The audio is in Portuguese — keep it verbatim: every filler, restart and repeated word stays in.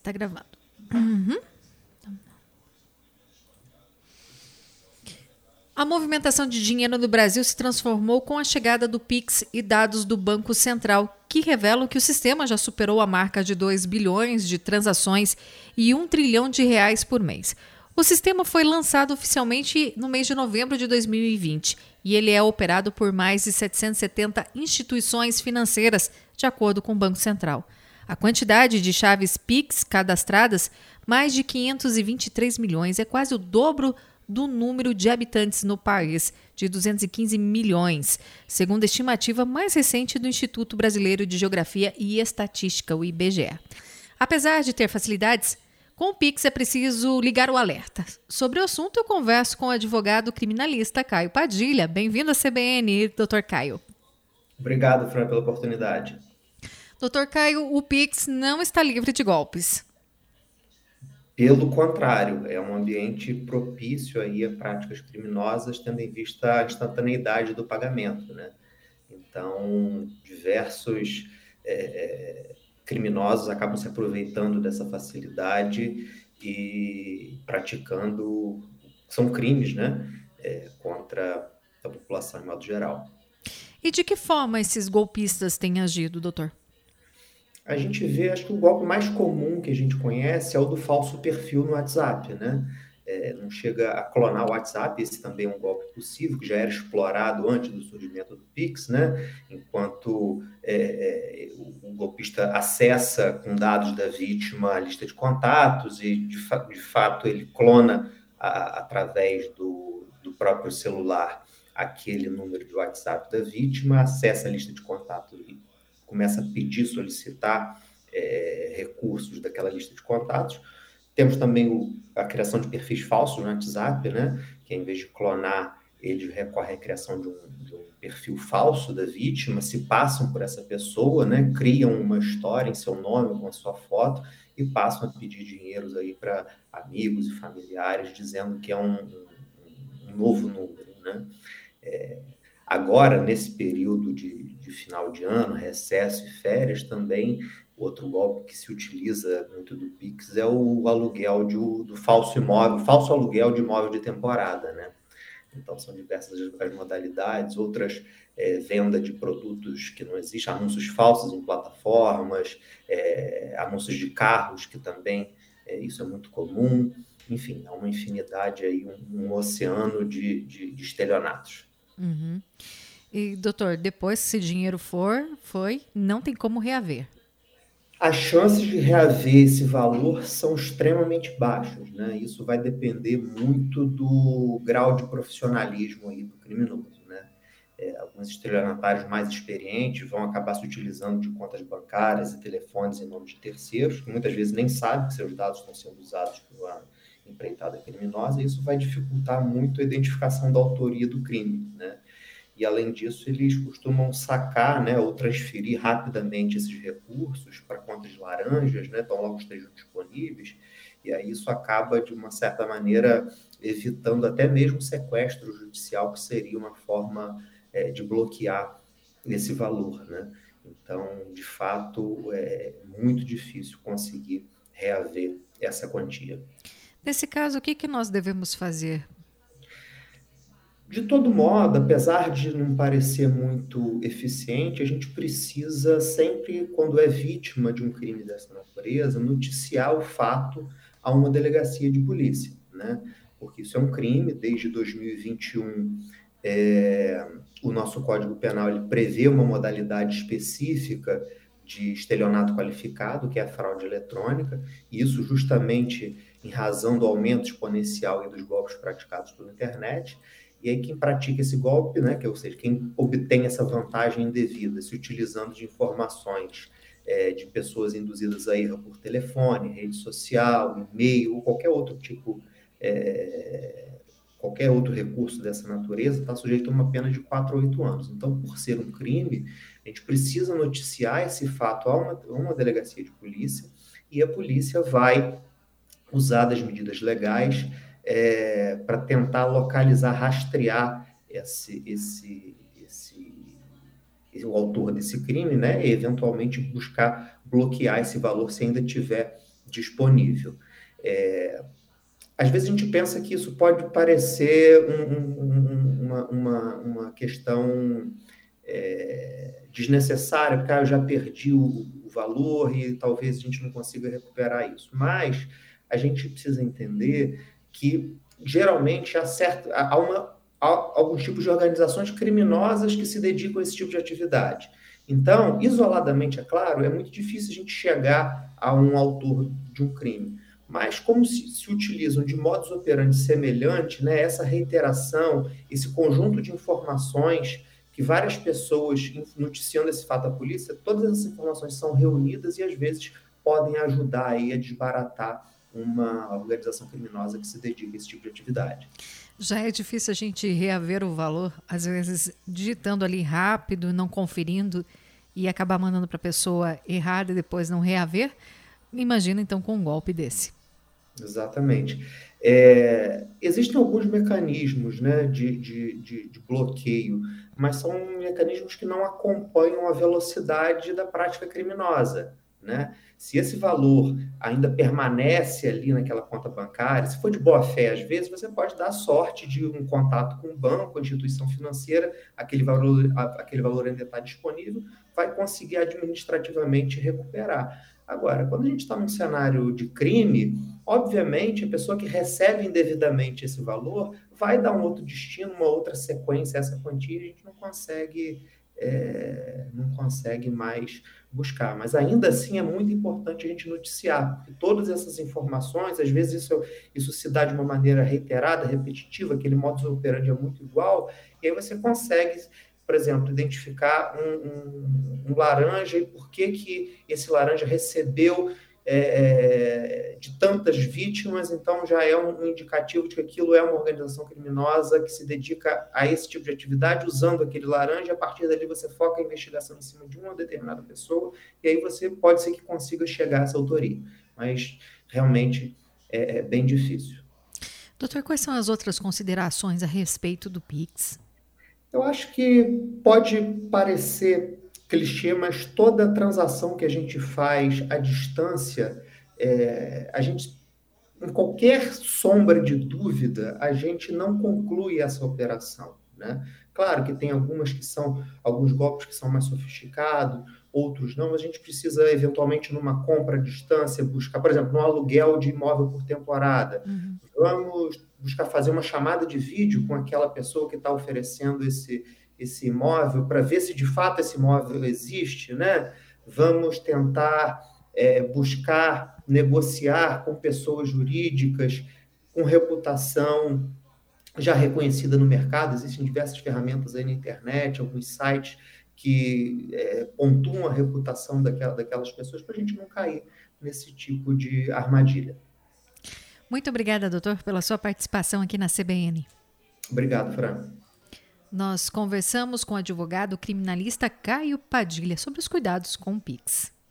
Está gravando. Uhum. A movimentação de dinheiro no Brasil se transformou com a chegada do Pix e dados do Banco Central, que revelam que o sistema já superou a marca de dois bilhões de transações e um trilhão de reais por mês. O sistema foi lançado oficialmente no mês de novembro de dois mil e vinte e ele é operado por mais de setecentas e setenta instituições financeiras, de acordo com o Banco Central. A quantidade de chaves Pix cadastradas, mais de quinhentos e vinte e três milhões, é quase o dobro do número de habitantes no país, de duzentos e quinze milhões, segundo a estimativa mais recente do Instituto Brasileiro de Geografia e Estatística, o I B G E. Apesar de ter facilidades, com o Pix é preciso ligar o alerta. Sobre o assunto, eu converso com o advogado criminalista Caio Padilha. Bem-vindo à C B N, doutor Caio. Obrigado, Fran, pela oportunidade. doutor Caio, o Pix não está livre de golpes. Pelo contrário, é um ambiente propício aí a práticas criminosas, tendo em vista a instantaneidade do pagamento, né? Então, diversos é, criminosos acabam se aproveitando dessa facilidade e praticando, são crimes, né? É, contra a população em modo geral. E de que forma esses golpistas têm agido, doutor? A gente vê, acho que o golpe mais comum que a gente conhece é o do falso perfil no WhatsApp, né? É, não chega a clonar o WhatsApp, esse também é um golpe possível, que já era explorado antes do surgimento do Pix, né? Enquanto é, é, o, o golpista acessa com dados da vítima a lista de contatos e, de, fa de fato, ele clona a, através do, do próprio celular aquele número de WhatsApp da vítima, acessa a lista de contatos e começa a pedir, solicitar é, recursos daquela lista de contatos. Temos também o, a criação de perfis falsos no WhatsApp, né? Que em vez de clonar, eles recorrem à criação de um, de um perfil falso da vítima, se passam por essa pessoa, né? Criam uma história em seu nome, com a sua foto, e passam a pedir dinheiros aí para amigos e familiares, dizendo que é um, um, um novo número, né? É, agora, nesse período de, de final de ano, recesso e férias, também outro golpe que se utiliza muito do Pix é o aluguel de, do falso imóvel, falso aluguel de imóvel de temporada, né? Então, são diversas as modalidades, outras é, venda de produtos que não existem, anúncios falsos em plataformas, é, anúncios de carros, que também é, isso é muito comum. Enfim, há uma infinidade aí, um, um oceano de, de, de estelionatos. Uhum. E, doutor, depois que esse dinheiro for, foi, não tem como reaver. As chances de reaver esse valor são extremamente baixas, né? Isso vai depender muito do grau de profissionalismo aí do criminoso, né? É, alguns estelionatários mais experientes vão acabar se utilizando de contas bancárias e telefones em nome de terceiros, que muitas vezes nem sabem que seus dados estão sendo usados por uma empreitada criminosa, e isso vai dificultar muito a identificação da autoria do crime, né? E, além disso, eles costumam sacar, né, ou transferir rapidamente esses recursos para contas laranjas, né, tão logo estejam disponíveis, e aí isso acaba, de uma certa maneira, evitando até mesmo o sequestro judicial, que seria uma forma é, de bloquear esse valor, né? Então, de fato, é muito difícil conseguir reaver essa quantia. Nesse caso, o que, que nós devemos fazer? De todo modo, apesar de não parecer muito eficiente, a gente precisa sempre, quando é vítima de um crime dessa natureza, noticiar o fato a uma delegacia de polícia, né? Porque isso é um crime. Desde dois mil e vinte e um, é, o nosso Código Penal ele prevê uma modalidade específica de estelionato qualificado, que é a fraude eletrônica, e isso justamente em razão do aumento exponencial dos golpes praticados pela internet. E aí quem pratica esse golpe, né, que, ou seja, quem obtém essa vantagem indevida, se utilizando de informações é, de pessoas induzidas a erro por telefone, rede social, e-mail, ou qualquer outro tipo, é, qualquer outro recurso dessa natureza, está sujeito a uma pena de quatro a oito anos. Então, por ser um crime, a gente precisa noticiar esse fato a uma, a uma delegacia de polícia, e a polícia vai usar das medidas legais É, para tentar localizar, rastrear esse, esse, esse, esse, o autor desse crime, né? E eventualmente buscar bloquear esse valor se ainda tiver disponível. É, às vezes a gente pensa que isso pode parecer um, um, uma, uma, uma questão é, desnecessária, porque ah, eu já perdi o, o valor e talvez a gente não consiga recuperar isso. Mas a gente precisa entender que geralmente há, certo, há, uma, há alguns tipos de organizações criminosas que se dedicam a esse tipo de atividade. Então, isoladamente, é claro, é muito difícil a gente chegar a um autor de um crime. Mas como se, se utilizam de modus operandi semelhante, né, essa reiteração, esse conjunto de informações que várias pessoas noticiando esse fato à polícia, todas essas informações são reunidas e às vezes podem ajudar aí a desbaratar uma organização criminosa que se dedica a esse tipo de atividade. Já é difícil a gente reaver o valor, às vezes digitando ali rápido, não conferindo e acabar mandando para a pessoa errada e depois não reaver. Imagina então com um golpe desse. Exatamente. É, existem alguns mecanismos, né, de, de, de, de bloqueio, mas são mecanismos que não acompanham a velocidade da prática criminosa, né? Se esse valor ainda permanece ali naquela conta bancária, se for de boa fé, às vezes você pode dar sorte de um contato com um banco, instituição financeira, aquele valor, aquele valor ainda está disponível, vai conseguir administrativamente recuperar. Agora, quando a gente está num cenário de crime, obviamente a pessoa que recebe indevidamente esse valor vai dar um outro destino, uma outra sequência, essa quantia a gente não consegue, é, não consegue mais buscar. Mas ainda assim é muito importante a gente noticiar, porque todas essas informações, às vezes isso, isso se dá de uma maneira reiterada, repetitiva, aquele modus operandi é muito igual, e aí você consegue, por exemplo, identificar um, um, um laranja e por que, que esse laranja recebeu é, de tantas vítimas, então já é um, um indicativo de que aquilo é uma organização criminosa que se dedica a esse tipo de atividade usando aquele laranja, e a partir dali você foca a investigação em cima de uma determinada pessoa, e aí você pode ser que consiga chegar a essa autoria, mas realmente é, é bem difícil. Doutor, quais são as outras considerações a respeito do Pix? Eu acho que pode parecer clichê, mas toda transação que a gente faz à distância, é, a gente, em qualquer sombra de dúvida, a gente não conclui essa operação, né? Claro que tem algumas que são, alguns golpes que são mais sofisticados, outros não, mas a gente precisa, eventualmente, numa compra à distância, buscar, por exemplo, no aluguel de imóvel por temporada. Uhum. Vamos buscar fazer uma chamada de vídeo com aquela pessoa que está oferecendo esse, esse imóvel para ver se de fato esse imóvel existe, né? Vamos tentar é, buscar negociar com pessoas jurídicas com reputação já reconhecida no mercado. Existem diversas ferramentas aí na internet, alguns sites que é, pontuam a reputação daquela, daquelas pessoas para a gente não cair nesse tipo de armadilha. Muito obrigada, doutor, pela sua participação aqui na C B N. Obrigado, Fran. Nós conversamos com o advogado criminalista Caio Padilha sobre os cuidados com o Pix.